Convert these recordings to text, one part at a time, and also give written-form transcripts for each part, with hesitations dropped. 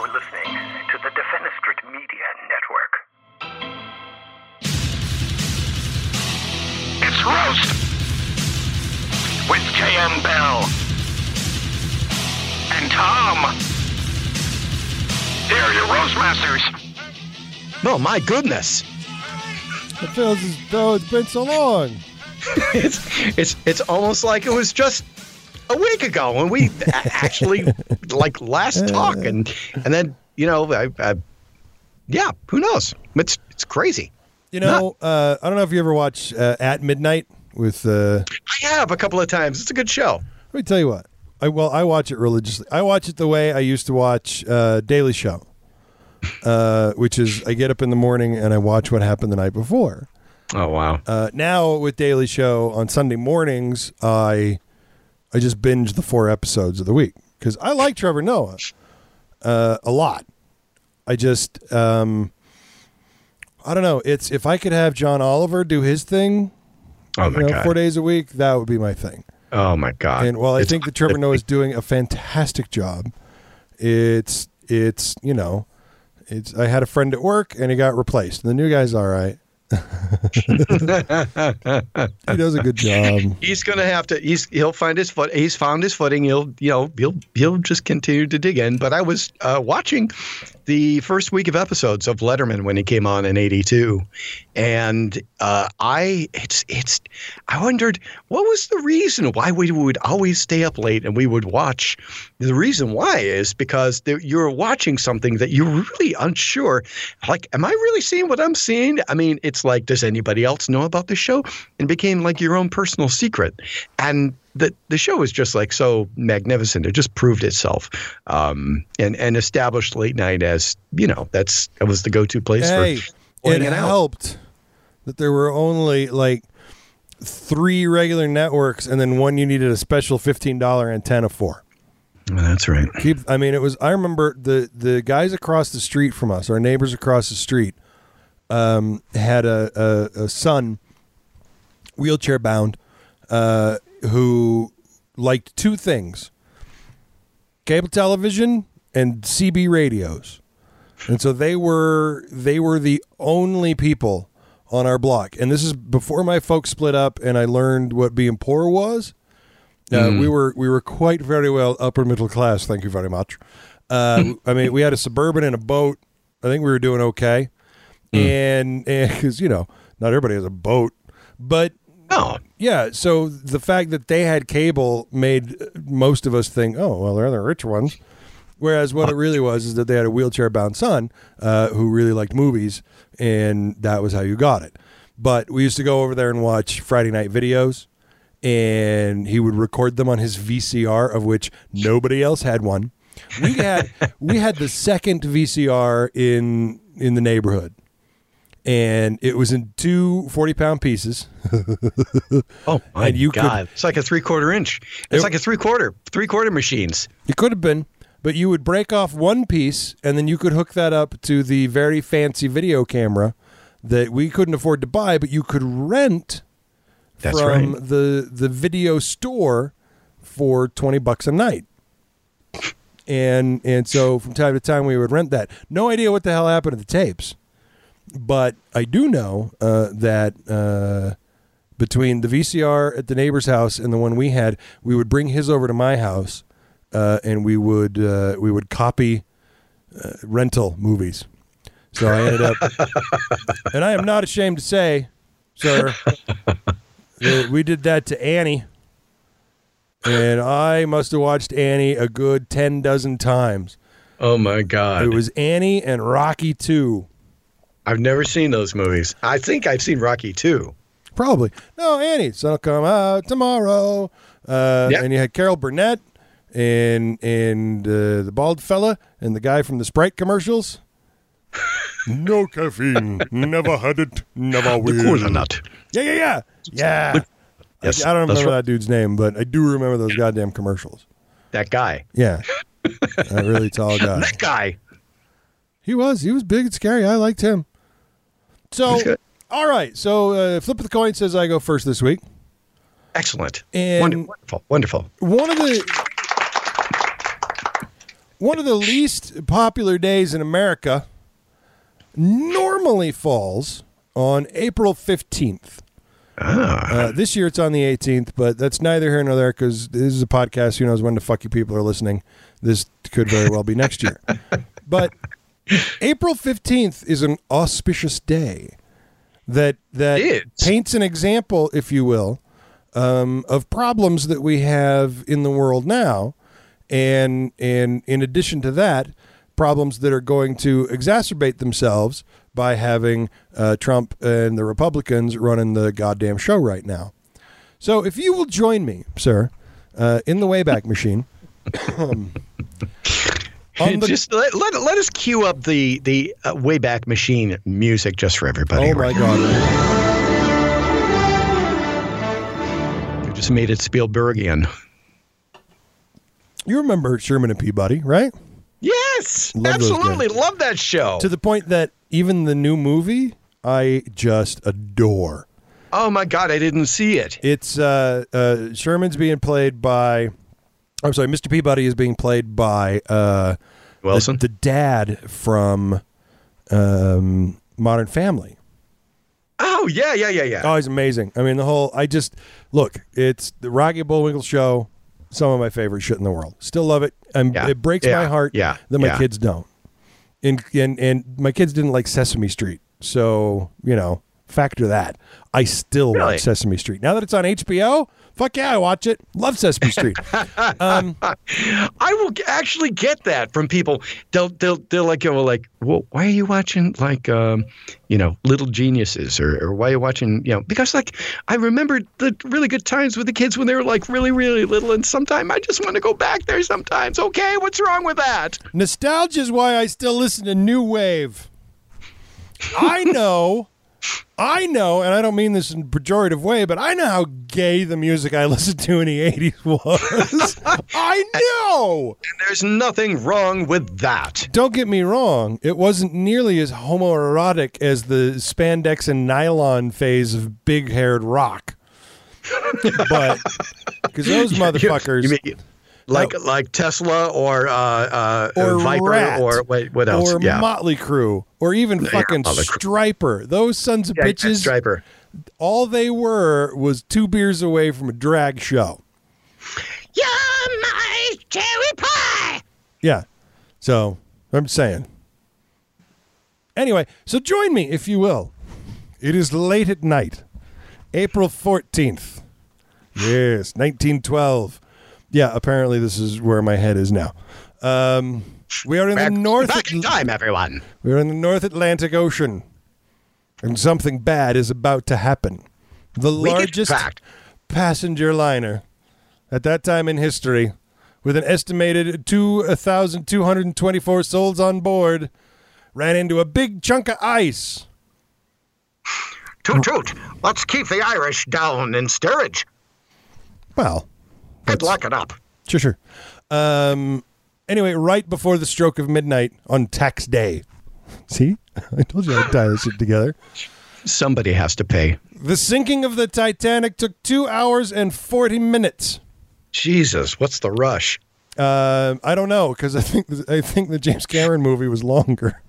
You're listening to the Defenestrate Media Network. It's Roast with J.M. Bell and Tom. Here are your Roast Masters. Oh, my goodness. It feels as though it's been so long. It's almost like it was just a week ago when we actually last talk, and then yeah, who knows? It's crazy. I don't know if you ever watch At Midnight with. I have a couple of times. It's a good show. Let me tell you what. I watch it religiously. I watch it the way I used to watch Daily Show, which is I get up in the morning and I watch what happened the night before. Oh wow! Now with Daily Show on Sunday mornings, I just binge the 4 episodes of the week because I like Trevor Noah a lot. I just I don't know. It's if I could have John Oliver do his thing, God. 4 days a week, that would be my thing. Oh my God! And while I think that Trevor Noah is doing a fantastic job, it's I had a friend at work and he got replaced. And the new guy's all right. He does a good job. He's gonna have to. He'll find his foot. He's found his footing. He'll just continue to dig in. But I was watching the first week of episodes of Letterman when he came on in '82, and I wondered what was the reason why we would always stay up late and we would watch. The reason why is because you're watching something that you're really unsure. Like, am I really seeing what I'm seeing? I mean, it's like, does anybody else know about this show? And it became like your own personal secret. And the show was just like so magnificent. It just proved itself and established late night as, that was the go-to place for it helped that there were only like 3 regular networks and then one you needed a special $15 antenna for. That's right. I remember the guys across the street from us, our neighbors across the street, had a son, wheelchair bound, who liked 2 things: cable television and CB radios. And so they were the only people on our block. And this is before my folks split up and I learned what being poor was. We were quite very well upper middle class. Thank you very much. We had a Suburban and a boat. I think we were doing okay. And because, not everybody has a boat, but yeah. So the fact that they had cable made most of us think, oh, well, they're the rich ones. Whereas what it really was is that they had a wheelchair bound son who really liked movies, and that was how you got it. But we used to go over there and watch Friday night videos, and he would record them on his VCR, of which nobody else had one. We had the second VCR in the neighborhood, and it was in 2 40-pound pieces. Oh my God! It's like a 3/4 inch. It's like a three-quarter machines. It could have been, but you would break off one piece, and then you could hook that up to the very fancy video camera that we couldn't afford to buy, but you could rent. That's from right. the video store for $20 a night. And so from time to time we would rent that. No idea what the hell happened to the tapes. But I do know that between the VCR at the neighbor's house and the one we had, we would bring his over to my house and we would copy rental movies. So I ended up, and I am not ashamed to say, sir, we did that to Annie, and I must have watched Annie a good 10 dozen times. Oh, my God. It was Annie and Rocky 2. I've never seen those movies. I think I've seen Rocky 2. Probably. No, Annie, sun'll come out tomorrow. Yep. And you had Carol Burnett and the bald fella and the guy from the Sprite commercials. No caffeine, never had it, never will. The Cola Nut. Yeah. Yes, I don't remember that dude's name, but I do remember those goddamn commercials. That guy. Yeah. That really tall guy. That guy. He was big and scary. I liked him. So, all right. So, Flip of the Coin says I go first this week. Excellent. And wonderful. One of the one of the least popular days in America normally falls on April 15th. This year it's on the 18th, but that's neither here nor there because this is a podcast. Who knows when the fuck you people are listening? This could very well be next year. But April 15th is an auspicious day that paints an example, if you will, of problems that we have in the world now. And in addition to that, problems that are going to exacerbate themselves by having Trump and the Republicans running the goddamn show right now. So if you will join me, sir, in the Wayback Machine. Just let us cue up the Wayback Machine music just for everybody. Oh, my God. You just made it Spielbergian. You remember Sherman and Peabody, right? Yes, Love those absolutely. guys. Love that show. To the point that even the new movie, I just adore. Oh, my God, I didn't see it. It's Sherman's being played by... I'm sorry, Mr. Peabody is being played by Wilson? the dad from Modern Family. Oh, yeah. Oh, he's amazing. I mean, it's the Rocky Bullwinkle show, some of my favorite shit in the world. Still love it. It breaks my heart that my kids don't. And my kids didn't like Sesame Street. So, factor that. I still watch Sesame Street. Now that it's on HBO, fuck yeah, I watch it. Love Sesame Street. I will actually get that from people. They'll go like, well, why are you watching Little Geniuses or why are you watching, because I remember the really good times with the kids when they were like really, really little. And sometimes I just want to go back there sometimes. Okay. What's wrong with that? Nostalgia is why I still listen to New Wave. I know, and I don't mean this in a pejorative way, but I know how gay the music I listened to in the 80s was. I know! And there's nothing wrong with that. Don't get me wrong. It wasn't nearly as homoerotic as the spandex and nylon phase of big-haired rock. But, because those motherfuckers... You mean, like Tesla or Viper Rat, or what else? Or Motley Crue or even fucking Stryper. Those sons of bitches. Stryper. All they were was 2 beers away from a drag show. You're my cherry pie. Yeah. So I'm saying. Anyway, so join me if you will. It is late at night, April 14th. Yes, 1912. Yeah, apparently this is where my head is now. We are in the North... Back in time, everyone. We are in the North Atlantic Ocean, and something bad is about to happen. The largest passenger liner at that time in history, with an estimated 1,224 souls on board, ran into a big chunk of ice. Toot toot. Let's keep the Irish down in steerage. Well... Good luck it up. Sure. Anyway, right before the stroke of midnight on tax day. See? I told you I'd tie this shit together. Somebody has to pay. The sinking of the Titanic took 2 hours and 40 minutes. Jesus, what's the rush? I don't know, because I think the James Cameron movie was longer.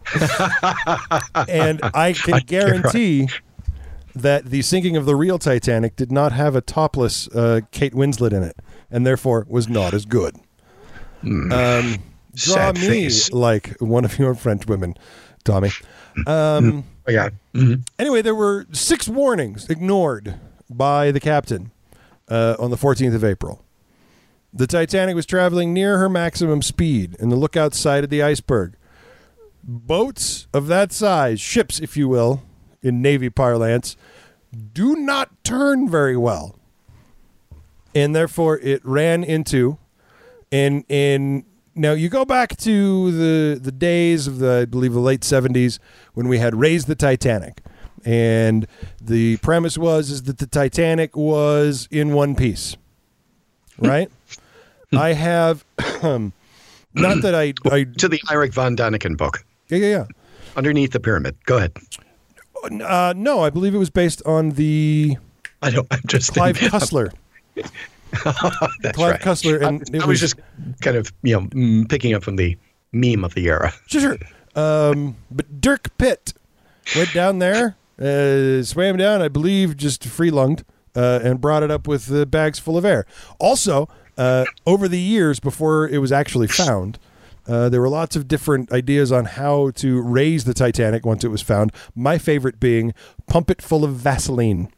And I can guarantee... that the sinking of the real Titanic did not have a topless Kate Winslet in it, and therefore was not as good. Draw Sad me face. like one of your French women, Tommy. Yeah. Anyway, there were 6 warnings ignored by the captain on the 14th of April. The Titanic was traveling near her maximum speed, and the lookout sighted the iceberg. Boats of that size, ships, if you will, in Navy parlance, do not turn very well. And therefore it ran into, and now you go back to the days of I believe the late 70s when we had Raised the Titanic. And the premise is that the Titanic was in one piece. Right? I have, not that I to the Eric von Däniken book. Yeah. Underneath the Pyramid. Go ahead. No, I believe it was based on the I'm just Clive Cussler. That's Clive right. Cussler, and I was just kind of picking up from the meme of the era. Sure. But Dirk Pitt went down there, swam down, I believe, just free-lunged, and brought it up with bags full of air. Also, over the years before it was actually found, there were lots of different ideas on how to raise the Titanic once it was found. My favorite being pump it full of Vaseline.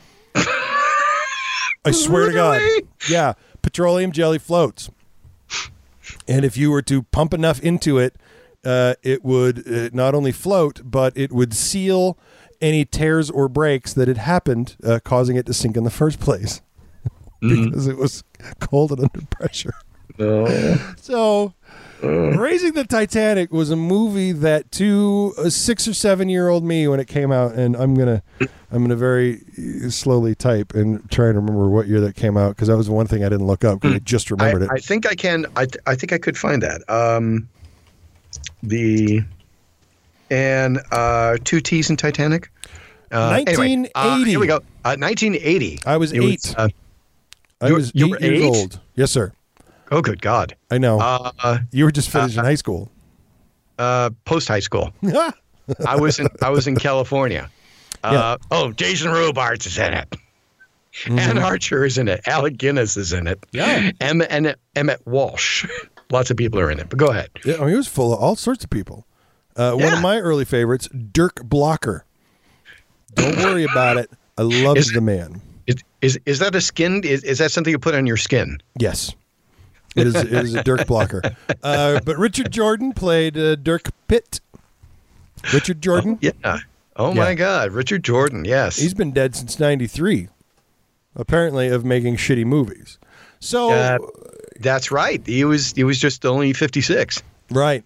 I swear to God. Yeah. Petroleum jelly floats. And if you were to pump enough into it, it would not only float, but it would seal any tears or breaks that had happened, causing it to sink in the first place. Because it was cold and under pressure. So, Raising the Titanic was a movie that to a 6 or 7 year old me when it came out, and I'm gonna very slowly type and try and remember what year that came out, because that was the one thing I didn't look up because I just remembered it. I think I can. I think I could find that. Two T's in Titanic. 1980. Anyway, here we go. 1980. I was 8. I was 8 years old. Yes, sir. Oh, good God. I know. You were just finishing high school. Post high school. I was in California. Jason Robards is in it. Ann Archer is in it. Alec Guinness is in it. Yeah. Emmett Walsh. Lots of people are in it. But go ahead. Yeah, I mean, it was full of all sorts of people. One of my early favorites, Dirk Blocker. Don't worry about it. I love the man. Is that a skin? Is that something you put on your skin? Yes. It is a Dirk Blocker. But Richard Jordan played Dirk Pitt. Richard Jordan? My God. Richard Jordan, yes. He's been dead since 93, apparently, of making shitty movies. So that's right. He was just only 56. Right.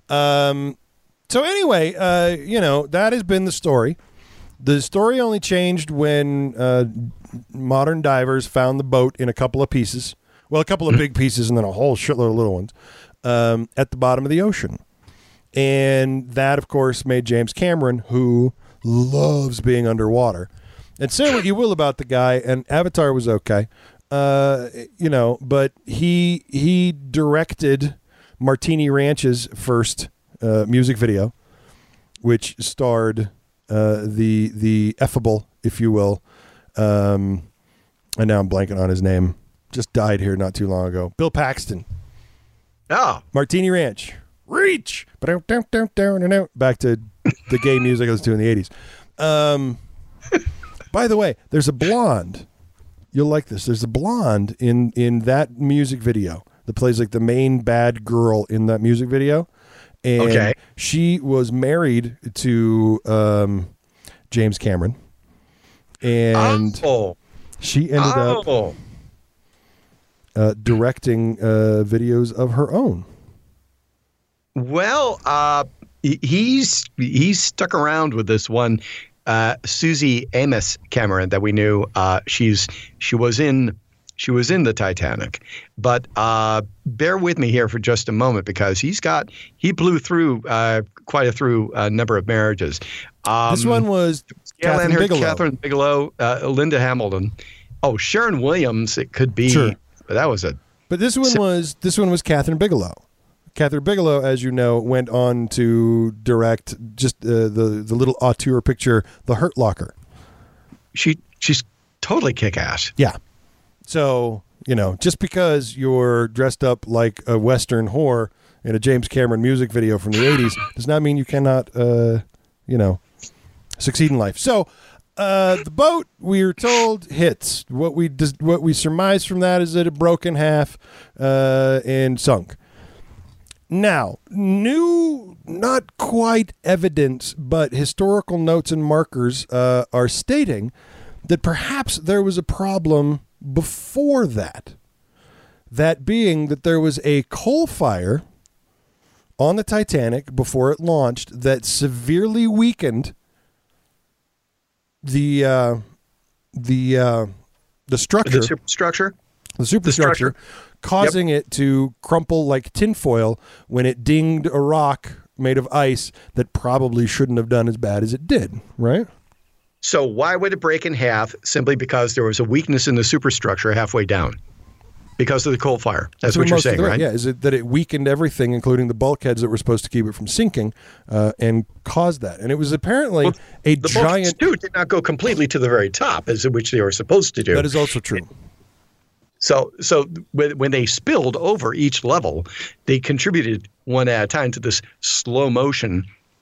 So anyway, that has been the story. The story only changed when modern divers found the boat in a couple of pieces. Well, a couple of big pieces and then a whole shitload of little ones at the bottom of the ocean. And that, of course, made James Cameron, who loves being underwater. And say what you will about the guy, and Avatar was okay, but he directed Martini Ranch's first music video, which starred the effable, if you will, and now I'm blanking on his name. Just died here not too long ago. Bill Paxton. Oh. Martini Ranch. Reach. Back to the gay music I was doing in the 80s. By the way, there's a blonde. You'll like this. There's a blonde in that music video that plays like the main bad girl in that music video. And she was married to James Cameron. And she ended up directing videos of her own. Well, he's stuck around with this one, Susie Amos Cameron, that we knew. She was in the Titanic, but bear with me here for just a moment, because he blew through quite a number of marriages. This one was Catherine Bigelow, Linda Hamilton. Oh, Sharon Williams. It could be. Sure. That was a. But this one was Catherine Bigelow. Catherine Bigelow, as you know, went on to direct just the little auteur picture, The Hurt Locker. She's totally kick-ass. Yeah. So, just because you're dressed up like a Western whore in a James Cameron music video from the 80s does not mean you cannot, succeed in life. So, the boat, we're told, hits. What we surmise from that is that it broke in half and sunk. Now, new, not quite evidence, but historical notes and markers are stating that perhaps there was a problem before that. That being that there was a coal fire on the Titanic before it launched that severely weakened the structure. The superstructure. Causing it to crumple like tinfoil when it dinged a rock made of ice that probably shouldn't have done as bad as it did, right? So why would it break in half? Simply because there was a weakness in the superstructure halfway down. because of the coal fire. That's So what you're most of saying, the- right? Yeah, is it that it weakened everything, including the bulkheads that were supposed to keep it from sinking, and caused that. And it was apparently a The bulkheads, giant. too, did not go completely to the very top, as which they were supposed to do. That is also true. So when they spilled over each level, they contributed one at a time to this slow motion,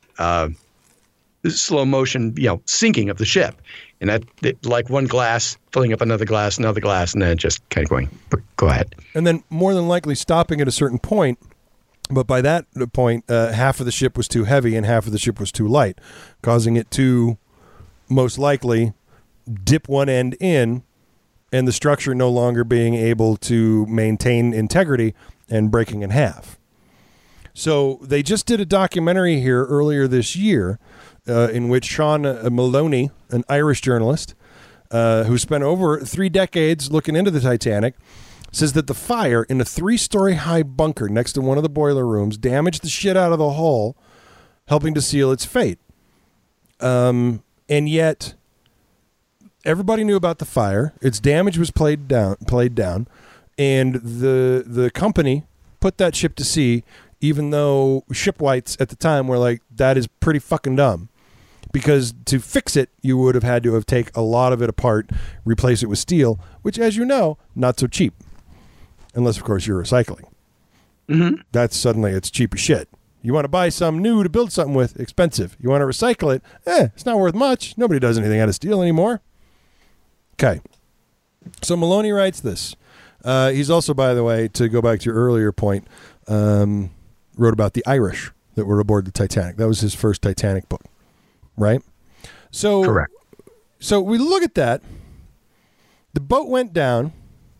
sinking of the ship, and that like one glass filling up another glass, and then just kind of going. Go ahead. And then more than likely stopping at a certain point. But by that point, half of the ship was too heavy and half of the ship was too light, causing it to most likely dip one end in, and the structure no longer being able to maintain integrity and breaking in half. So they just did a documentary here earlier this year in which Sean Maloney, an Irish journalist who spent over 3 decades looking into the Titanic, says that the fire in a 3-story high bunker next to one of the boiler rooms damaged the shit out of the hull, helping to seal its fate. And yet everybody knew about the fire. Its damage was played down, and the company put that ship to sea, even though shipwrights at the time were like, that is pretty fucking dumb. Because to fix it, you would have had to have take a lot of it apart, replace it with steel, which, as you know, not so cheap. Unless, of course, you're recycling. Mm-hmm. That's suddenly, it's cheap as shit. You want to buy some new to build something with, expensive. You want to recycle it, it's not worth much. Nobody does anything out of steel anymore. Okay. So Maloney writes this. He's also, by the way, to go back to your earlier point, wrote about the Irish that were aboard the Titanic. That was his first Titanic book, right? So, Correct. So we look at that. The boat went down,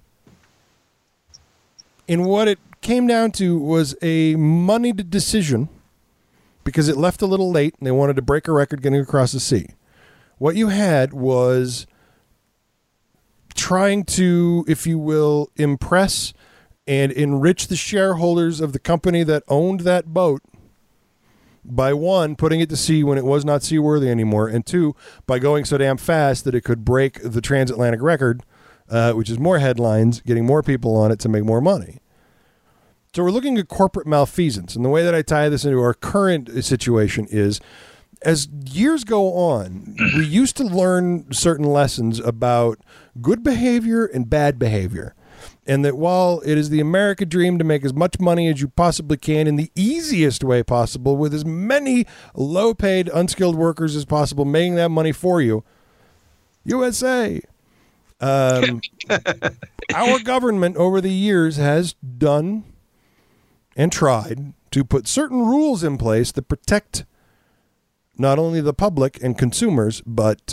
and what it came down to was a moneyed decision because it left a little late, and they wanted to break a record getting across the sea. What you had was trying to, if you will, impress and enrich the shareholders of the company that owned that boat by, 1, putting it to sea when it was not seaworthy anymore, and 2, by going so damn fast that it could break the transatlantic record, which is more headlines, getting more people on it to make more money. So we're looking at corporate malfeasance, and the way that I tie this into our current situation is, as years go on, we used to learn certain lessons about good behavior and bad behavior. And that while it is the American dream to make as much money as you possibly can in the easiest way possible with as many low-paid, unskilled workers as possible, making that money for you, USA. Our government over the years has done and tried to put certain rules in place that protect not only the public and consumers, but,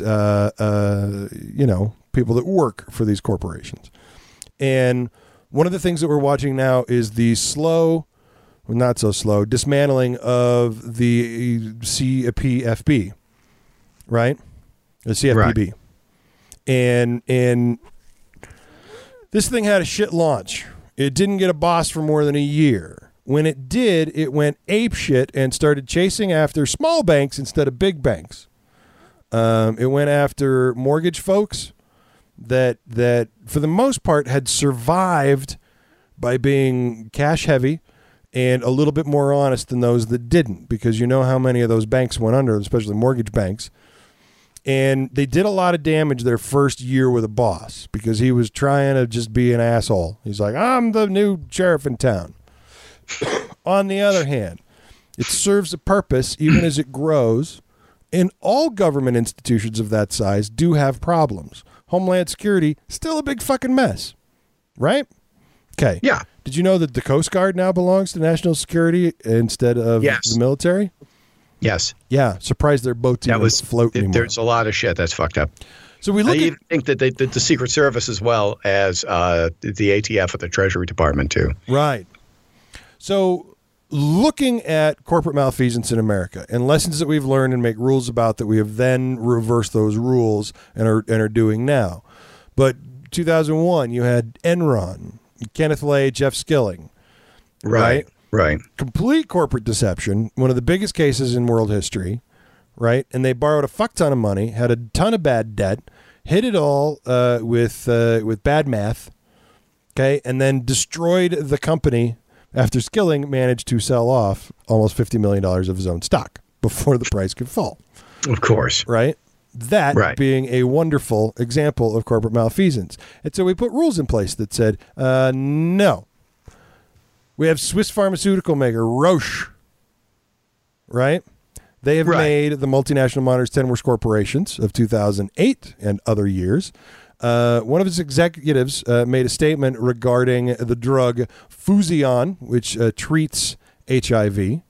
people that work for these corporations. And one of the things that we're watching now is the not so slow, dismantling of the CFPB, right? The CFPB. Right. And this thing had a shit launch. It didn't get a boss for more than a year. When it did, it went apeshit and started chasing after small banks instead of big banks. It went after mortgage folks that for the most part had survived by being cash heavy and a little bit more honest than those that didn't, because you know how many of those banks went under, especially mortgage banks. And they did a lot of damage their first year with a boss because he was trying to just be an asshole. He's like, I'm the new sheriff in town. On the other hand, it serves a purpose even as it grows, and all government institutions of that size do have problems. Homeland Security, still a big fucking mess, right? Okay. Yeah. Did you know that the Coast Guard now belongs to National Security instead of the military? Yes. Yeah. Surprised their boats even float anymore. There's a lot of shit that's fucked up. So we look I even think that the Secret Service as well as the ATF at the Treasury Department too. Right. So looking at corporate malfeasance in America and lessons that we've learned and make rules about that we have then reversed those rules and are doing now. But 2001, you had Enron, Kenneth Lay, Jeff Skilling. Right. Complete corporate deception, one of the biggest cases in world history, right? And they borrowed a fuck ton of money, had a ton of bad debt, hid it all with bad math. Okay, and then destroyed the company after Skilling managed to sell off almost $50 million of his own stock before the price could fall. Of course. Right? That Right. being a wonderful example of corporate malfeasance. And so we put rules in place that said, no. We have Swiss pharmaceutical maker Roche, right? They have Right. made the multinational monitors 10 worst corporations of 2008 and other years. One of his executives made a statement regarding the drug Fusion, which treats HIV.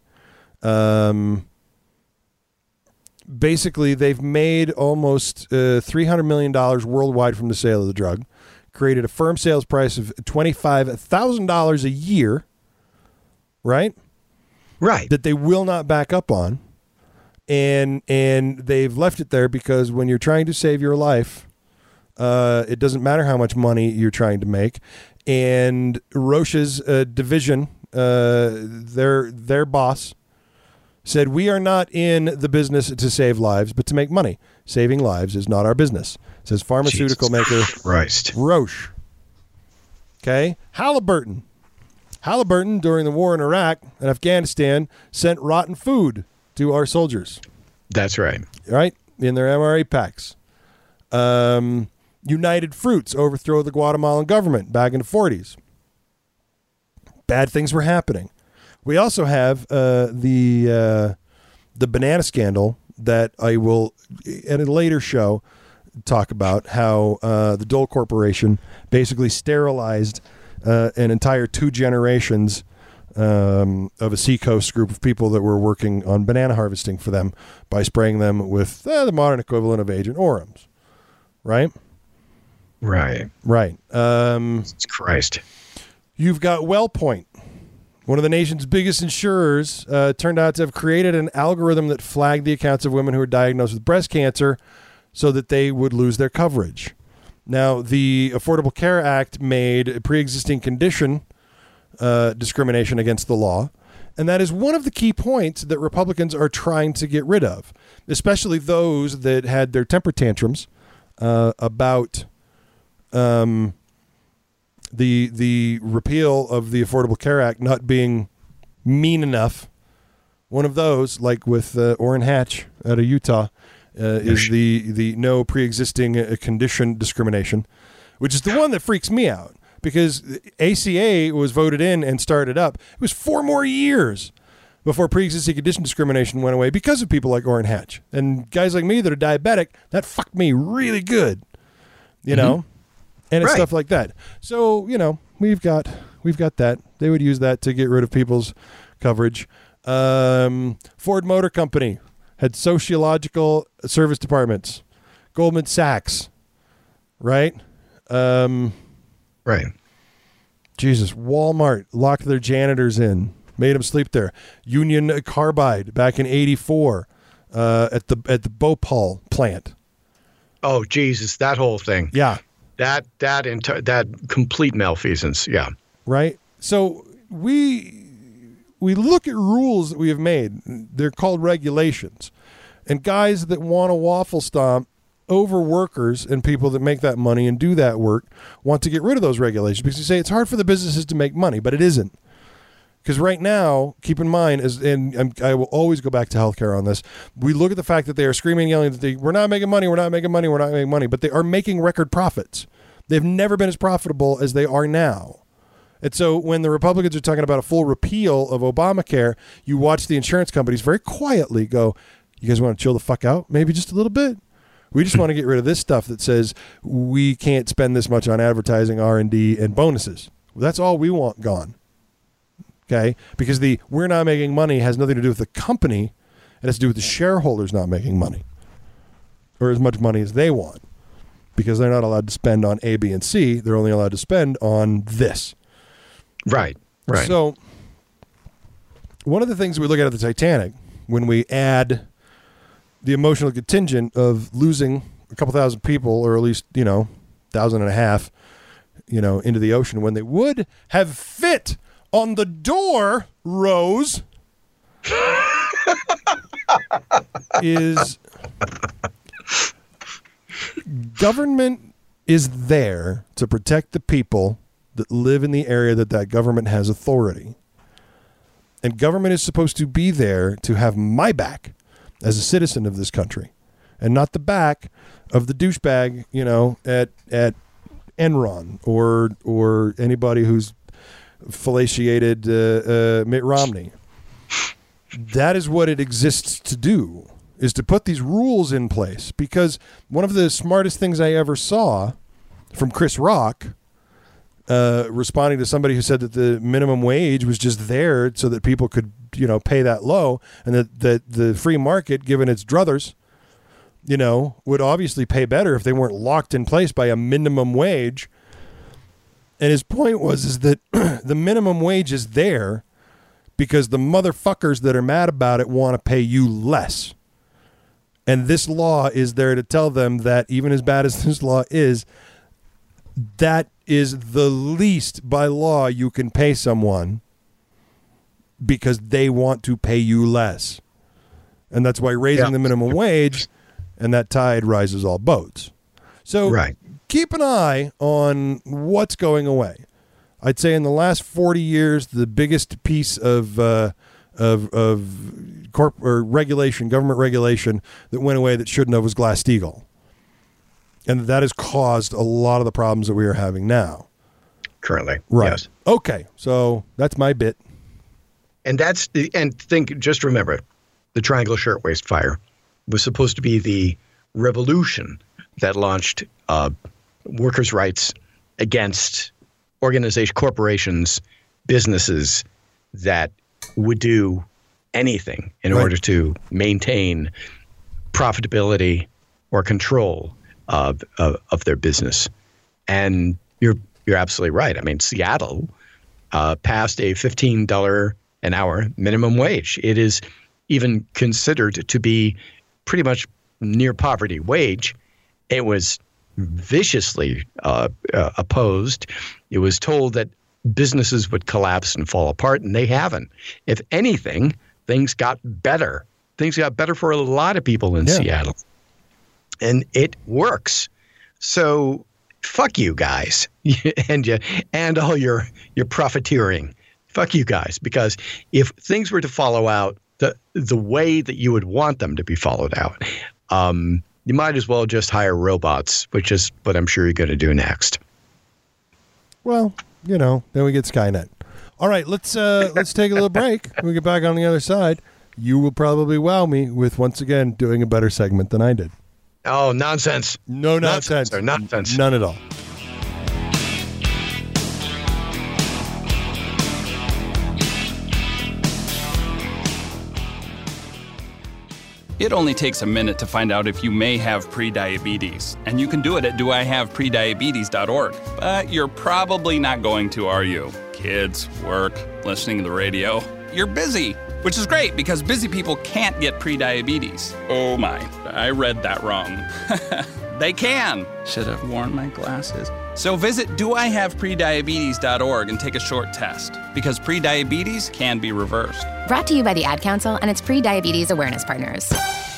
Basically, they've made almost $300 million worldwide from the sale of the drug, created a firm sales price of $25,000 a year, right? Right. That they will not back up on. And they've left it there because when you're trying to save your life, it doesn't matter how much money you're trying to make. And Roche's division, their boss, said, we are not in the business to save lives, but to make money. Saving lives is not our business, says pharmaceutical maker Christ. Roche. Okay? Halliburton, during the war in Iraq and Afghanistan, sent rotten food to our soldiers. That's right. Right? In their MRA packs. United Fruits overthrow the Guatemalan government back in the 40s. Bad things were happening. We also have the banana scandal that I will, at a later show, talk about how the Dole Corporation basically sterilized an entire 2 generations of a Seacoast group of people that were working on banana harvesting for them by spraying them with the modern equivalent of Agent Orange. Right? Right. Right. Christ. You've got WellPoint. One of the nation's biggest insurers turned out to have created an algorithm that flagged the accounts of women who were diagnosed with breast cancer so that they would lose their coverage. Now, the Affordable Care Act made a pre-existing condition discrimination against the law, and that is one of the key points that Republicans are trying to get rid of, especially those that had their temper tantrums about the repeal of the Affordable Care Act not being mean enough. One of those, like with Orrin Hatch out of Utah, is the no pre-existing condition discrimination, which is the one that freaks me out because ACA was voted in and started up. It was 4 more years before pre-existing condition discrimination went away because of people like Orrin Hatch. And guys like me that are diabetic, that fucked me really good, you know? And it's stuff like that. So, we've got that. They would use that to get rid of people's coverage. Ford Motor Company had sociological service departments. Goldman Sachs, right? Right. Jesus, Walmart locked their janitors in, made them sleep there. Union Carbide back in '84 at the Bhopal plant. Oh, Jesus, that whole thing. Yeah. That complete malfeasance. Yeah. Right. So we look at rules that we have made. They're called regulations. And guys that want to waffle stomp over workers and people that make that money and do that work want to get rid of those regulations because you say it's hard for the businesses to make money, but it isn't. Because right now, keep in mind, I will always go back to healthcare on this, we look at the fact that they are screaming and yelling that we're not making money, but they are making record profits. They've never been as profitable as they are now. And so when the Republicans are talking about a full repeal of Obamacare, you watch the insurance companies very quietly go, you guys want to chill the fuck out? Maybe just a little bit. We just want to get rid of this stuff that says we can't spend this much on advertising, R&D, and bonuses. Well, that's all we want gone. Okay? Because the we're not making money has nothing to do with the company. It has to do with the shareholders not making money. Or as much money as they want. Because they're not allowed to spend on A, B, and C. They're only allowed to spend on this. Right. Right. So one of the things we look at the Titanic, when we add the emotional contingent of losing a couple thousand people, or at least, 1,500, into the ocean when they would have fit on the door, Rose, is government is there to protect the people that live in the area that government has authority. And government is supposed to be there to have my back as a citizen of this country, and not the back of the douchebag, at Enron or anybody who's fellatiated Mitt Romney. That is what it exists to do, is to put these rules in place. Because one of the smartest things I ever saw from Chris Rock, responding to somebody who said that the minimum wage was just there so that people could, pay that low, and that the free market, given its druthers, would obviously pay better if they weren't locked in place by a minimum wage. And his point is that the minimum wage is there because the motherfuckers that are mad about it want to pay you less. And this law is there to tell them that, even as bad as this law is, that is the least by law you can pay someone, because they want to pay you less. And that's why raising the minimum wage, and that tide rises all boats. So keep an eye on what's going away. I'd say in the last 40 years, the biggest piece of regulation, government regulation that went away that shouldn't have, was Glass-Steagall. And that has caused a lot of the problems that we are having now. Currently. Right. Yes. Okay. So that's my bit. And just remember, the Triangle Shirtwaist Fire was supposed to be the revolution that launched workers' rights against corporations, businesses that would do anything in order to maintain profitability or control of their business. And you're absolutely right. I mean, Seattle passed a $15 an hour minimum wage. It is even considered to be pretty much near poverty wage. It was viciously opposed. It was told that businesses would collapse and fall apart, and they haven't. If anything, things got better. Things got better for a lot of people in Seattle. And it works. So fuck you guys and all your profiteering. Fuck you guys, because if things were to follow out the way that you would want them to be followed out, you might as well just hire robots, which is what I'm sure you're going to do next. Well, then we get Skynet. All right, let's take a little break. When we get back on the other side, you will probably wow me with, once again, doing a better segment than I did. Oh, nonsense. No nonsense. Nonsense. None at all. It only takes a minute to find out if you may have prediabetes, and you can do it at doihaveprediabetes.org. But you're probably not going to, are you? Kids, work, listening to the radio. You're busy, which is great because busy people can't get prediabetes. Oh my, I read that wrong. They can. Should have worn my glasses. So visit doihaveprediabetes.org and take a short test, because prediabetes can be reversed. Brought to you by the Ad Council and its pre-diabetes awareness partners.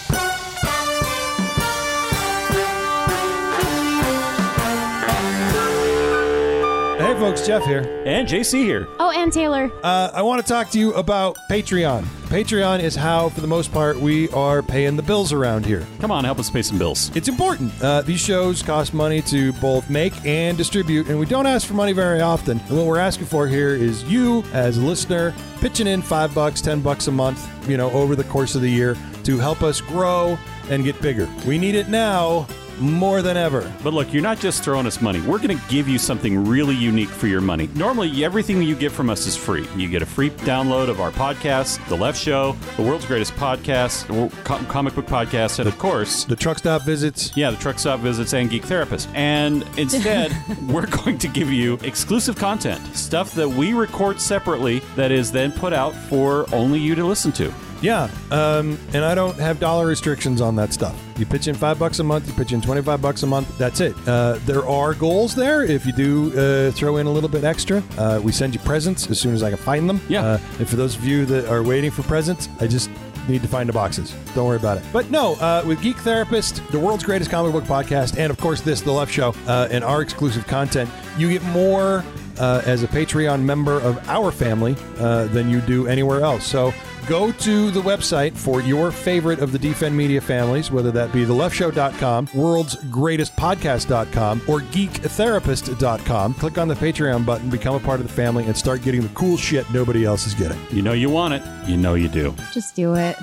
Hey folks, Jeff here. And JC here. Oh, and Taylor. I want to talk to you about Patreon. Patreon is how, for the most part, we are paying the bills around here. Come on, help us pay some bills. It's important. These shows cost money to both make and distribute, and we don't ask for money very often. And what we're asking for here is you, as a listener, pitching in $5, $10 a month, over the course of the year to help us grow and get bigger. We need it now more than ever. But look, you're not just throwing us money. We're going to give you something really unique for your money. Normally, everything you get from us is free. You get a free download of our podcast, The Left Show, the world's greatest podcast, comic book podcast, and of course, the Truck Stop Visits. Yeah, the Truck Stop Visits and Geek Therapist. And instead, we're going to give you exclusive content, stuff that we record separately that is then put out for only you to listen to. Yeah, and I don't have dollar restrictions on that stuff. You pitch in $5 a month, you pitch in $25 a month, that's it. There are goals there. If you do throw in a little bit extra, we send you presents as soon as I can find them. Yeah. And for those of you that are waiting for presents, I just need to find the boxes. Don't worry about it. But no, with Geek Therapist, the world's greatest comic book podcast, and of course this, The Left Show, and our exclusive content, you get more as a Patreon member of our family than you do anywhere else. So go to the website for your favorite of the Defend Media families, whether that be theleftshow.com, worldsgreatestpodcast.com, or geektherapist.com. Click on the Patreon button, become a part of the family, and start getting the cool shit nobody else is getting. You know you want it. You know you do. Just do it.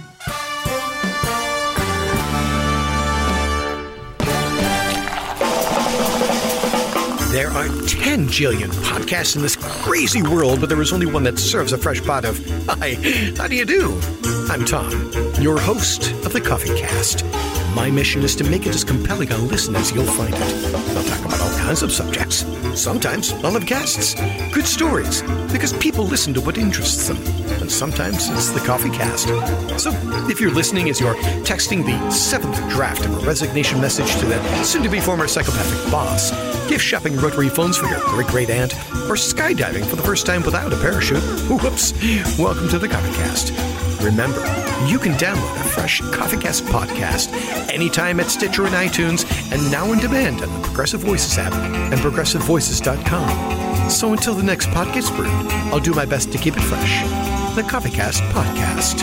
There are 10 jillion podcasts in this crazy world, but there is only one that serves a fresh pot of, hi, how do you do? I'm Tom, your host of the Coffee Cast. My mission is to make it as compelling a listen as you'll find it. I'll talk about all kinds of subjects. Sometimes I'll have guests, good stories, because people listen to what interests them. And sometimes it's the Coffee Cast. So if you're listening as you're texting the 7th draft of a resignation message to that soon-to-be former psychopathic boss, gift shopping rotary phones for your great-great-aunt, or skydiving for the first time without a parachute, whoops, welcome to the Coffee Cast. Remember, you can download a fresh Coffee Cast podcast anytime at Stitcher and iTunes, and now on demand on the Progressive Voices app and progressivevoices.com. So until the next pod gets brewed, I'll do my best to keep it fresh. The Coffee Cast Podcast.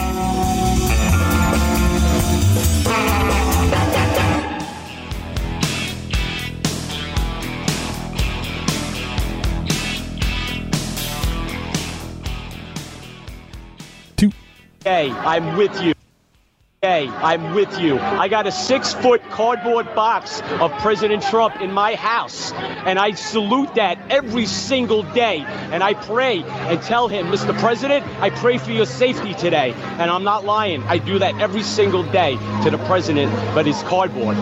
Hey, I'm with you. Hey, I'm with you. I got a 6-foot cardboard box of President Trump in my house, and I salute that every single day. And I pray and tell him, Mr. President, I pray for your safety today. And I'm not lying. I do that every single day to the president, but it's cardboard.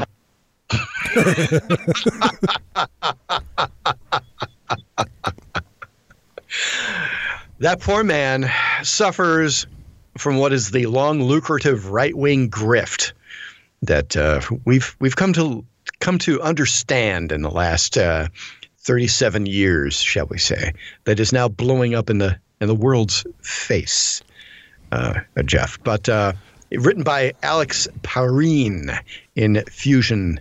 That poor man suffers from what is the long, lucrative right-wing grift that we've come to understand in the last 37 years, shall we say, that is now blowing up in the world's face, Jeff. But written by Alex Pareene in Fusion.net.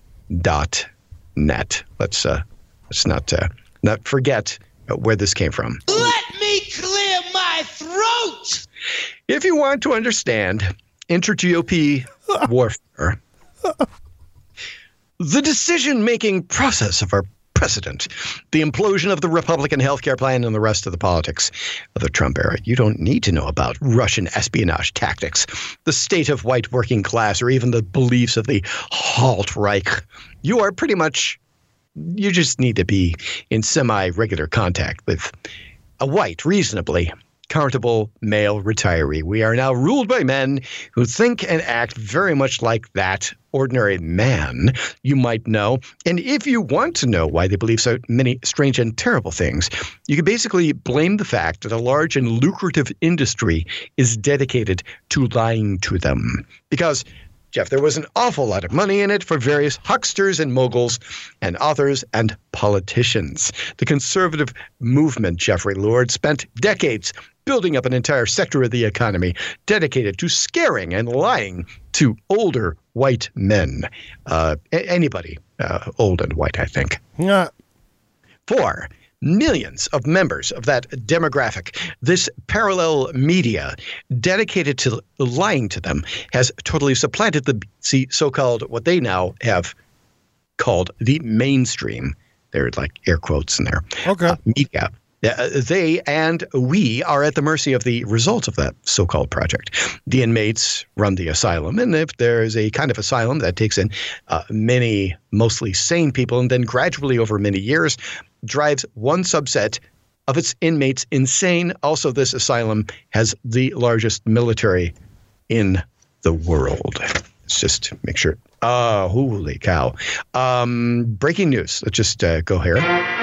Let's not forget where this came from. Let me clear my throat! If you want to understand inter-GOP warfare, the decision-making process of our president, the implosion of the Republican healthcare plan, and the rest of the politics of the Trump era, you don't need to know about Russian espionage tactics, the state of white working class, or even the beliefs of the Alt-Reich. You just need to be in semi-regular contact with a white, reasonably comfortable male retiree. We are now ruled by men who think and act very much like that ordinary man you might know. And if you want to know why they believe so many strange and terrible things, you can basically blame the fact that a large and lucrative industry is dedicated to lying to them. Because, Jeff, there was an awful lot of money in it for various hucksters and moguls and authors and politicians. The conservative movement, Jeffrey Lord, spent decades building up an entire sector of the economy dedicated to scaring and lying to older white men. Anybody old and white, I think. Yeah. For millions of members of that demographic, this parallel media dedicated to lying to them has totally supplanted the so-called, what they now have called the mainstream. They're like air quotes in there. Okay. Media. They and we are at the mercy of the results of that so-called project. The inmates run the asylum, and if there is a kind of asylum that takes in many mostly sane people and then gradually over many years drives one subset of its inmates insane, also this asylum has the largest military in the world. Let's just make sure. Holy cow. Breaking news. Let's just go here.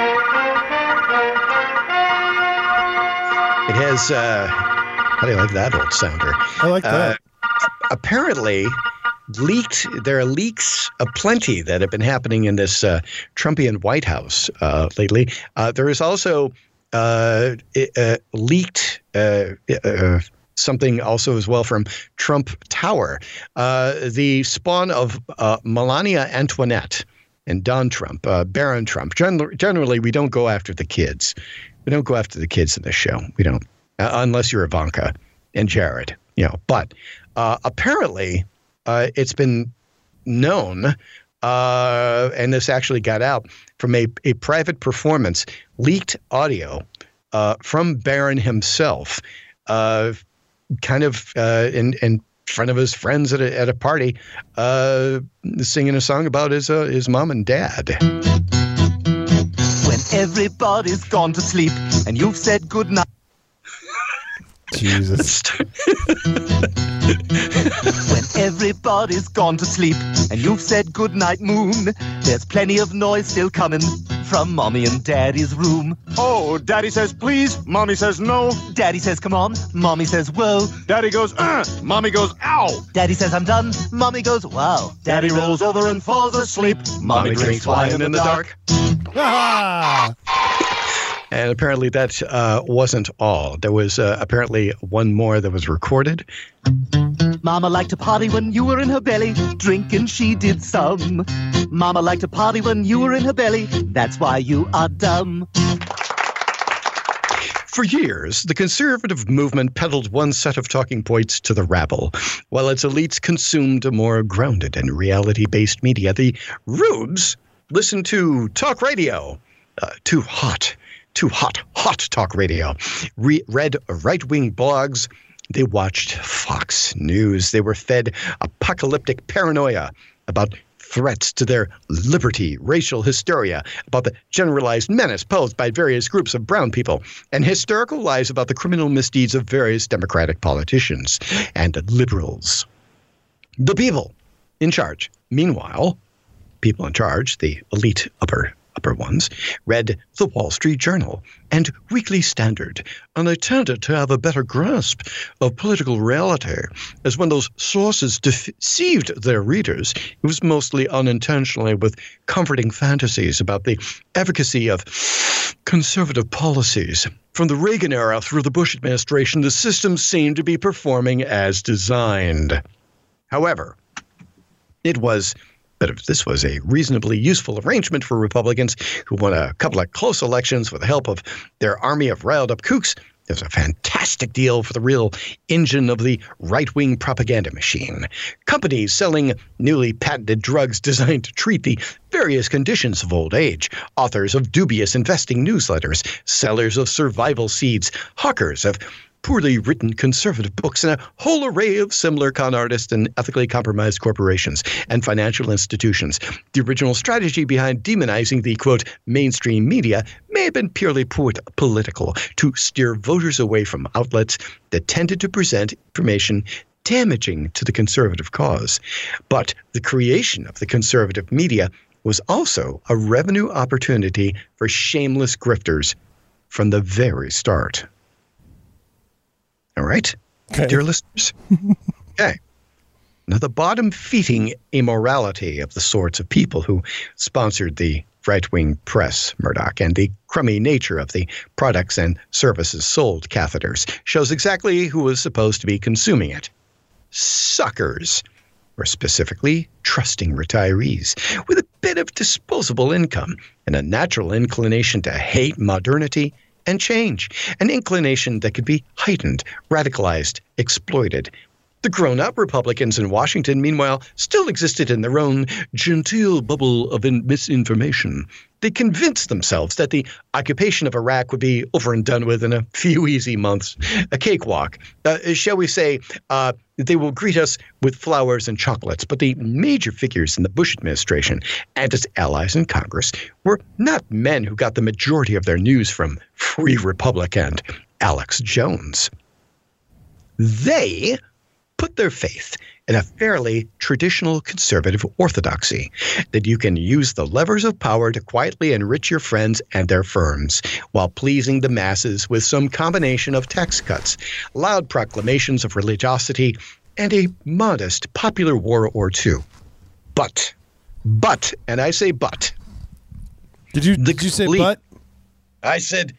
It has, how do you like that old sounder? I like that. Apparently, there are leaks aplenty that have been happening in this Trumpian White House lately. There is also leaked something also as well from Trump Tower, the spawn of Melania Antoinette, and Don Trump, Barron Trump. Generally, we don't go after the kids. We don't go after the kids in this show. We don't, unless you're Ivanka and Jared, But apparently, it's been known, and this actually got out from a private performance, leaked audio from Barron himself, kind of in front of his friends at a party, singing a song about his mom and dad. When everybody's gone to sleep and you've said good night. Jesus. When everybody's gone to sleep and you've said good night, moon, there's plenty of noise still coming from Mommy and Daddy's room. Oh, Daddy says please, Mommy says no. Daddy says come on, Mommy says whoa. Daddy goes Mommy goes ow. Daddy says I'm done, Mommy goes wow. Daddy rolls over and falls asleep. Mommy drinks wine in the dark. And apparently that wasn't all. There was apparently one more that was recorded. Mama liked to party when you were in her belly. Drinking she did some. Mama liked to party when you were in her belly. That's why you are dumb. For years, the conservative movement peddled one set of talking points to the rabble, while its elites consumed a more grounded and reality-based media. The rubes listened to talk radio, too hot talk radio, read right-wing blogs. They watched Fox News. They were fed apocalyptic paranoia about threats to their liberty, racial hysteria, about the generalized menace posed by various groups of brown people, and hysterical lies about the criminal misdeeds of various Democratic politicians and liberals. The people in charge, meanwhile, people in charge, the elite upper ones, read the Wall Street Journal and Weekly Standard, and they tended to have a better grasp of political reality, as when those sources deceived their readers, it was mostly unintentionally with comforting fantasies about the efficacy of conservative policies. From the Reagan era through the Bush administration, the system seemed to be performing as designed. However, this was a reasonably useful arrangement for Republicans who won a couple of close elections with the help of their army of riled-up kooks. It was a fantastic deal for the real engine of the right-wing propaganda machine. Companies selling newly patented drugs designed to treat the various conditions of old age, authors of dubious investing newsletters, sellers of survival seeds, hawkers of poorly written conservative books, and a whole array of similar con artists and ethically compromised corporations and financial institutions. The original strategy behind demonizing the, quote, mainstream media may have been purely political, to steer voters away from outlets that tended to present information damaging to the conservative cause. But the creation of the conservative media was also a revenue opportunity for shameless grifters from the very start. All right, okay. Dear listeners. Okay. Now, the bottom-feeding immorality of the sorts of people who sponsored the right-wing press, Murdoch, and the crummy nature of the products and services sold catheters shows exactly who was supposed to be consuming it. Suckers, or specifically trusting retirees, with a bit of disposable income and a natural inclination to hate modernity and change, an inclination that could be heightened, radicalized, exploited. The grown-up Republicans in Washington, meanwhile, still existed in their own genteel bubble of misinformation. They convinced themselves that the occupation of Iraq would be over and done with in a few easy months, a cakewalk. Shall we say, they will greet us with flowers and chocolates. But the major figures in the Bush administration and its allies in Congress were not men who got the majority of their news from Free Republic and Alex Jones. They put their faith in a fairly traditional conservative orthodoxy that you can use the levers of power to quietly enrich your friends and their firms while pleasing the masses with some combination of tax cuts, loud proclamations of religiosity, and a modest popular war or two. But, and I say but. Did you say but? I said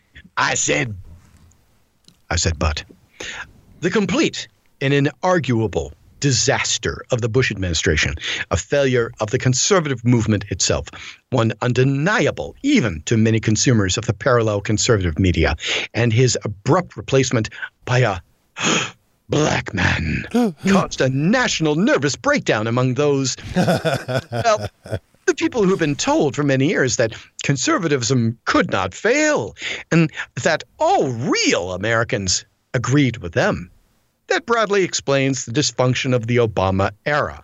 but. The complete and inarguable disaster of the Bush administration, a failure of the conservative movement itself, one undeniable even to many consumers of the parallel conservative media, and his abrupt replacement by a black man caused a national nervous breakdown among those, well, the people who've been told for many years that conservatism could not fail and that all real Americans agreed with them. That broadly explains the dysfunction of the Obama era.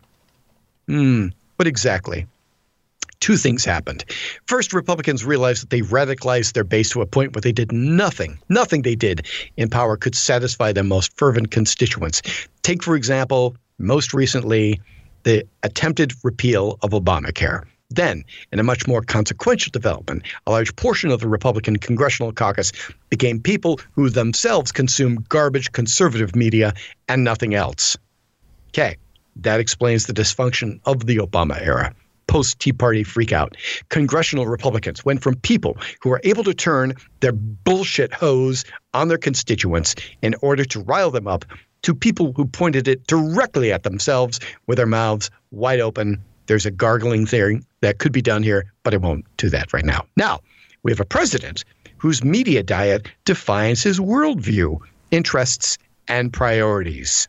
What exactly? Two things happened. First, Republicans realized that they radicalized their base to a point where they did nothing they did in power could satisfy their most fervent constituents. Take, for example, most recently, the attempted repeal of Obamacare. Then, in a much more consequential development, a large portion of the Republican Congressional Caucus became people who themselves consumed garbage conservative media and nothing else. Okay, that explains the dysfunction of the Obama era. Post-Tea Party freakout, congressional Republicans went from people who were able to turn their bullshit hose on their constituents in order to rile them up to people who pointed it directly at themselves with their mouths wide open. There's a gargling thing that could be done here, but I won't do that right now. Now, we have a president whose media diet defines his worldview, interests, and priorities.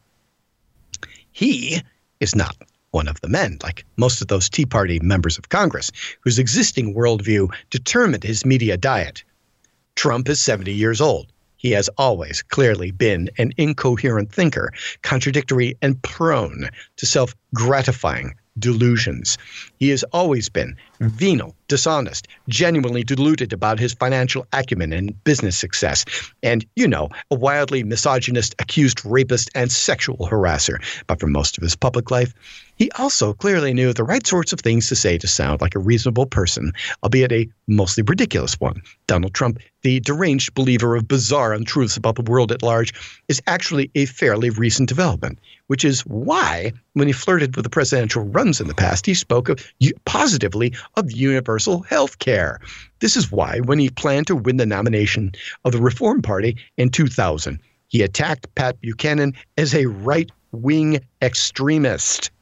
He is not one of the men, like most of those Tea Party members of Congress, whose existing worldview determined his media diet. Trump is 70 years old. He has always clearly been an incoherent thinker, contradictory and prone to self-gratifying delusions. He has always been venal, dishonest, genuinely deluded about his financial acumen and business success, and, a wildly misogynist, accused rapist, and sexual harasser. But for most of his public life, he also clearly knew the right sorts of things to say to sound like a reasonable person, albeit a mostly ridiculous one. Donald Trump, the deranged believer of bizarre untruths about the world at large, is actually a fairly recent development, which is why, when he flirted with the presidential runs in the past, he spoke positively of universal health care. This is why, when he planned to win the nomination of the Reform Party in 2000, he attacked Pat Buchanan as a right-wing extremist.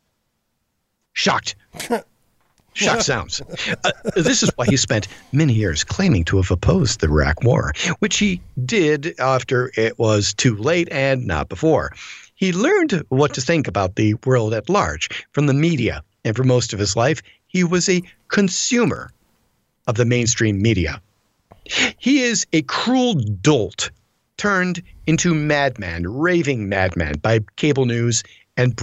Shocked. Shock sounds. This is why he spent many years claiming to have opposed the Iraq War, which he did after it was too late and not before. He learned what to think about the world at large from the media, and for most of his life, he was a consumer of the mainstream media. He is a cruel dolt turned into madman, raving madman by cable news and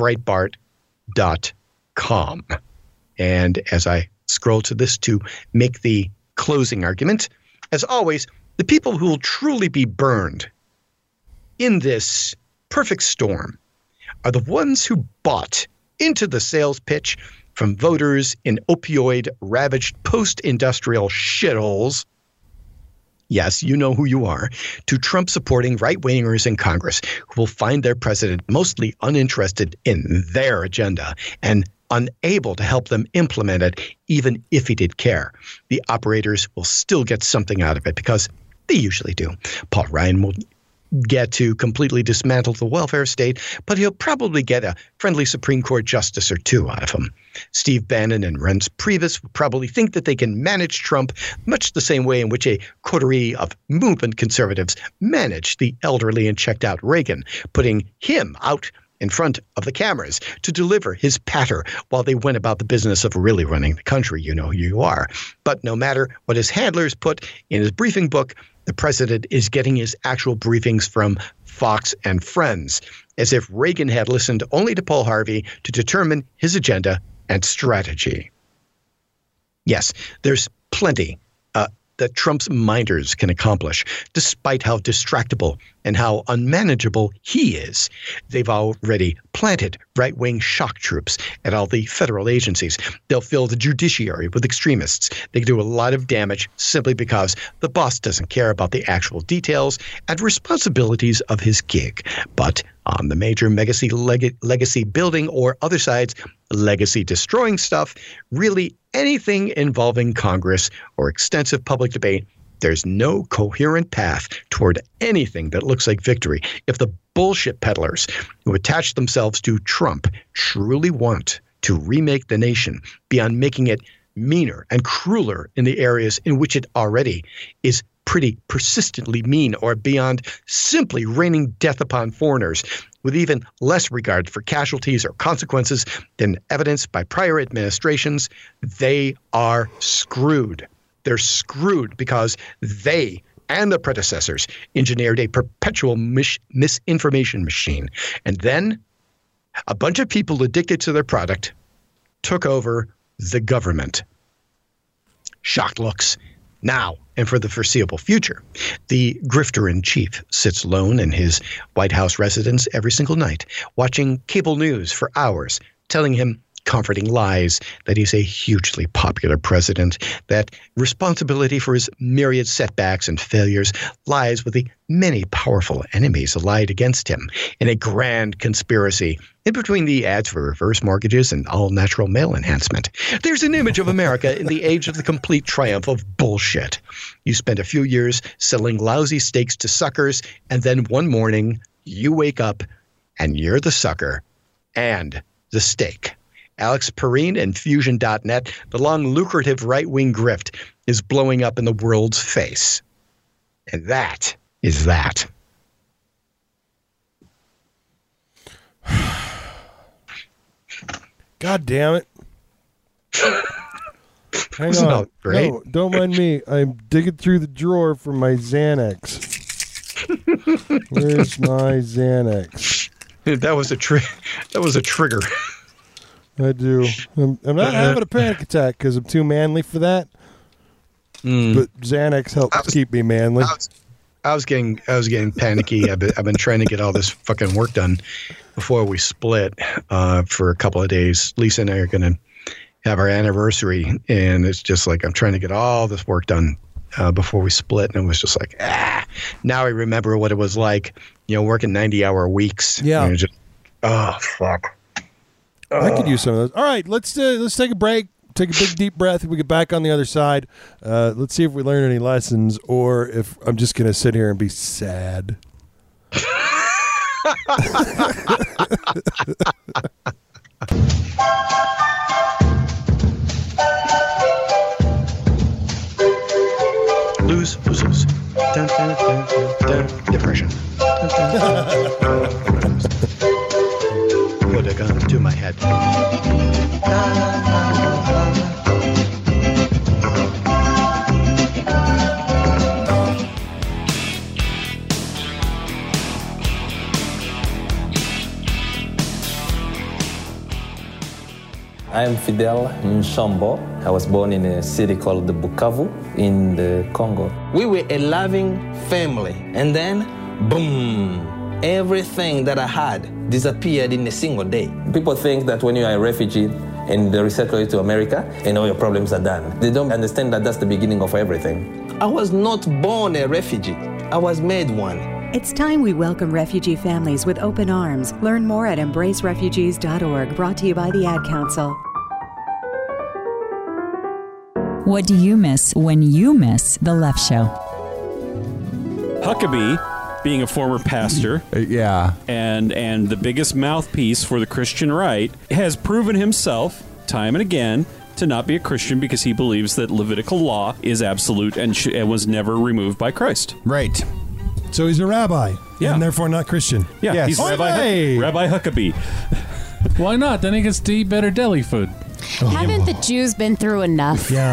Breitbart.com. And as I scroll to this to make the closing argument, as always, the people who will truly be burned in this perfect storm are the ones who bought into the sales pitch from voters in opioid-ravaged post-industrial shitholes. Yes, you know who you are, to Trump-supporting right-wingers in Congress who will find their president mostly uninterested in their agenda and unable to help them implement it, even if he did care. The operators will still get something out of it because they usually do. Paul Ryan will get to completely dismantle the welfare state, but he'll probably get a friendly Supreme Court justice or two out of him. Steve Bannon and Reince Priebus will probably think that they can manage Trump much the same way in which a coterie of movement conservatives managed the elderly and checked out Reagan, putting him out in front of the cameras to deliver his patter while they went about the business of really running the country. You know who you are. But no matter what his handlers put in his briefing book, the president is getting his actual briefings from Fox and Friends, as if Reagan had listened only to Paul Harvey to determine his agenda and strategy. Yes, there's plenty that Trump's minders can accomplish, despite how distractible and how unmanageable he is. They've already planted right-wing shock troops at all the federal agencies. They'll fill the judiciary with extremists. They do a lot of damage simply because the boss doesn't care about the actual details and responsibilities of his gig. But on the major legacy building or other sides, legacy destroying stuff, really anything involving Congress or extensive public debate, there's no coherent path toward anything that looks like victory if the bullshit peddlers who attach themselves to Trump truly want to remake the nation beyond making it meaner and crueler in the areas in which it already is pretty persistently mean, or beyond simply raining death upon foreigners with even less regard for casualties or consequences than evidenced by prior administrations, they are screwed. They're screwed because they and their predecessors engineered a perpetual misinformation machine. And then a bunch of people addicted to their product took over the government. Shocked looks now and for the foreseeable future. The grifter-in-chief sits alone in his White House residence every single night, watching cable news for hours, telling him comforting lies that he's a hugely popular president, that responsibility for his myriad setbacks and failures lies with the many powerful enemies allied against him in a grand conspiracy in between the ads for reverse mortgages and all-natural male enhancement. There's an image of America in the age of the complete triumph of bullshit. You spend a few years selling lousy steaks to suckers, and then one morning you wake up and you're the sucker and the steak. Alex Perrine and Fusion.net, the long, lucrative right-wing grift is blowing up in the world's face. And that is that. God damn it. Hang Isn't on. that great? No, don't mind me. I'm digging through the drawer for my Xanax. Where's my Xanax? That was a trigger. I do. I'm not having a panic attack because I'm too manly for that. But Xanax helps keep me manly. I was getting panicky. I've been trying to get all this fucking work done before we split for a couple of days. Lisa and I are going to have our anniversary, and it's just like I'm trying to get all this work done before we split, and it was just like, now I remember what it was like, working 90-hour weeks. Yeah. And just, oh, fuck. I could use some of those. All right, let's take a break. Take a big deep breath. We get back on the other side. Let's see if we learn any lessons, or if I'm just going to sit here and be sad. Lose. Dun, dun, dun, dun, dun. Depression. Dun, dun, dun. Put a gun to my head. I am Fidel Nshambo. I was born in a city called Bukavu in the Congo. We were a loving family, and then, boom, everything that I had disappeared in a single day. People think that when you are a refugee and they resettle you to America and all your problems are done, they don't understand that that's the beginning of everything. I was not born a refugee. I was made one. It's time we welcome refugee families with open arms. Learn more at embracerefugees.org, brought to you by the Ad Council. What do you miss when you miss The Left Show? Huckabee, being a former pastor, and the biggest mouthpiece for the Christian right, has proven himself time and again to not be a Christian because he believes that Levitical law is absolute and was never removed by Christ. Right. So he's a rabbi, and therefore not Christian. Yeah, Yes. he's Rabbi Huckabee. Why not? Then he gets to eat better deli food. Haven't the Jews been through enough? Yeah.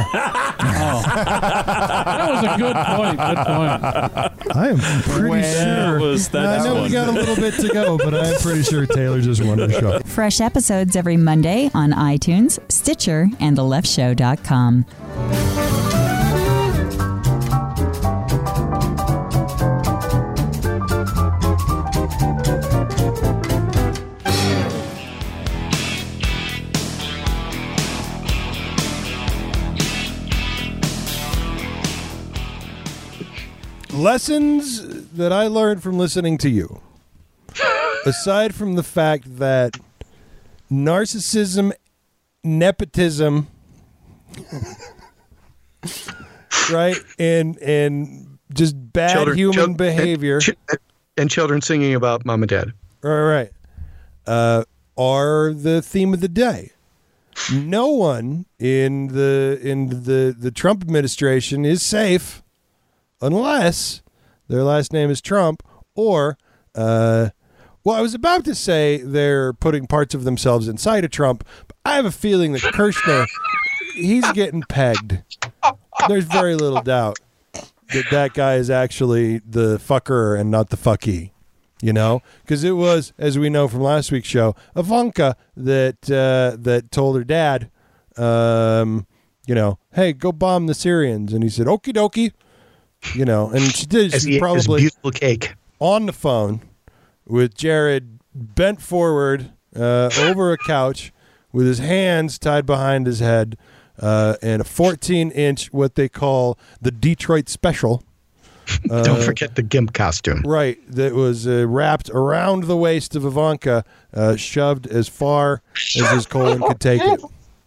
That was a good point. Good point. I am pretty sure. I know we got a little bit to go, but I'm pretty sure Taylor just won the show. Fresh episodes every Monday on iTunes, Stitcher, and theleftshow.com. Lessons that I learned from listening to you, aside from the fact that narcissism, nepotism, right, and just bad human behavior. And children singing about mom and dad. All right. Are the theme of the day. No one in the Trump administration is safe unless their last name is Trump or well, I was about to say they're putting parts of themselves inside of Trump, but I have a feeling that Kirshner, he's getting pegged. There's very little doubt that guy is actually the fucker and not the fucky, you know? Because it was, as we know from last week's show, Ivanka that told her dad, you know, hey, go bomb the Syrians. And he said, okie dokie. You know, and she did. She's probably beautiful cake on the phone with Jared bent forward over a couch with his hands tied behind his head and a 14-inch, what they call the Detroit Special. Don't forget the GIMP costume. Right. That was wrapped around the waist of Ivanka, shoved as far as his colon could take it.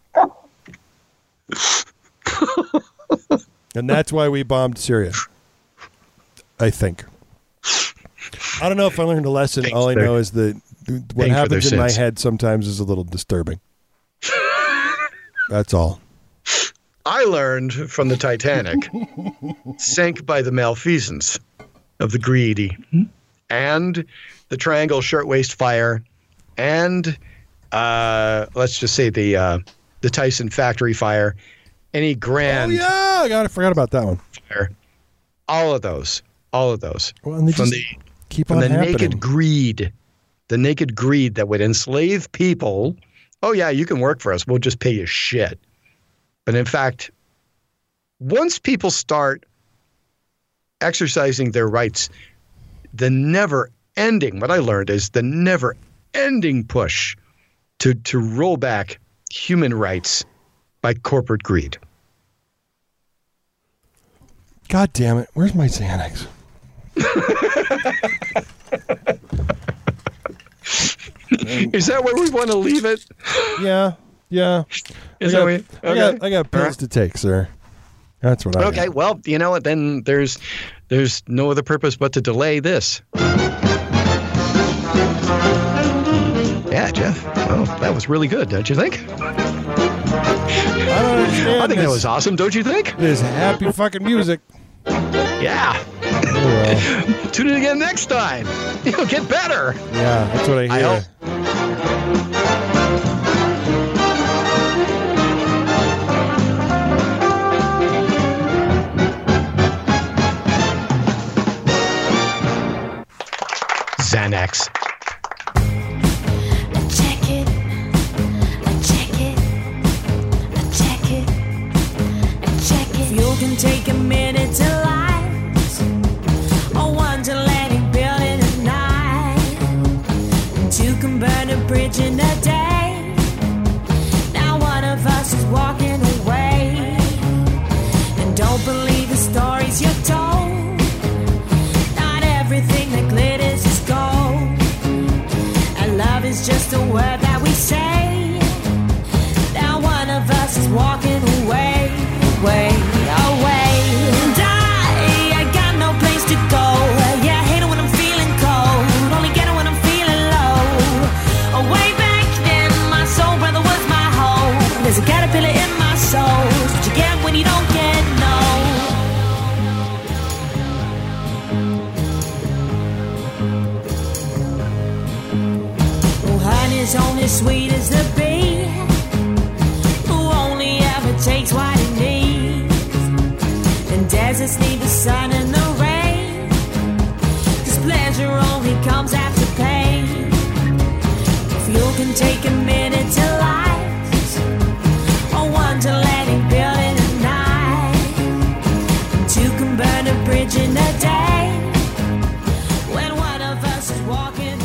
And that's why we bombed Syria, I think. I don't know if I learned a lesson. All I know is that what happens in my head sometimes is a little disturbing. That's all. I learned from the Titanic, sank by the malfeasance of the greedy, and the Triangle Shirtwaist Fire, and let's just say the Tyson Factory Fire. Any grand? Oh yeah, I forgot about that one. Fire. All of those. Well, and they just keep on happening. The naked greed that would enslave people. Oh yeah, you can work for us. We'll just pay you shit. But in fact, once people start exercising their rights, what I learned is the never-ending push to roll back human rights by corporate greed. God damn it. Where's my Xanax? Is that where we want to leave it? Yeah. I got pills to take, sir. That's what I got. Okay, well, you know what? Then there's no other purpose but to delay this. Yeah, Jeff. Well, that was really good, don't you think? I don't understand. I think that was awesome, don't you think? This happy fucking music. Yeah. Oh, well. Tune in again next time. You'll get better. Yeah, that's what I hear. I hope. Xanax. You can take a minute to light or one to let it build in a night. Two can burn a bridge in a day. Now one of us is walking away. And don't believe the stories you're told. Not everything that glitters is gold. And love is just a word that we say. Now one of us is walking away. Away. And I got no place to go. Yeah, I hate it when I'm feeling cold. Only get it when I'm feeling low. Way back then, my soul brother was my home. There's a caterpillar in my soul. It's what you get when you don't get no. Oh, honey's only sweet as the bee, who only ever takes what it needs. Deserts need the sun and the rain, 'cause pleasure only comes after pain. If you can take a minute to light, or one to let it build in a night, and two can burn a bridge in a day, when one of us is walking